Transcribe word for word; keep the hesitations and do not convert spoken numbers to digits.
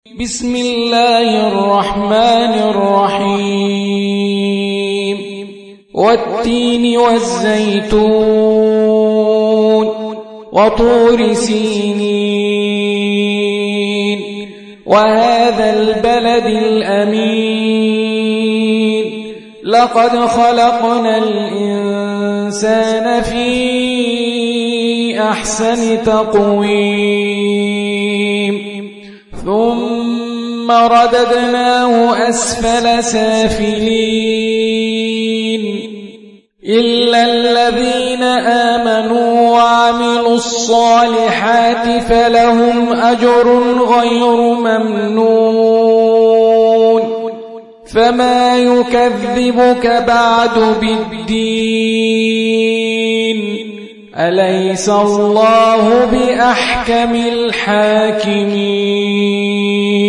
بسم الله الرحمن الرحيم والتين والزيتون وطور سينين وهذا البلد الأمين لقد خلقنا الإنسان في أحسن تقويم ثم رددناه أسفل سافلين إلا الذين آمنوا وعملوا الصالحات فلهم أجر غير ممنون فما يكذبك بعد بالدين أليس الله بأحكم الحاكمين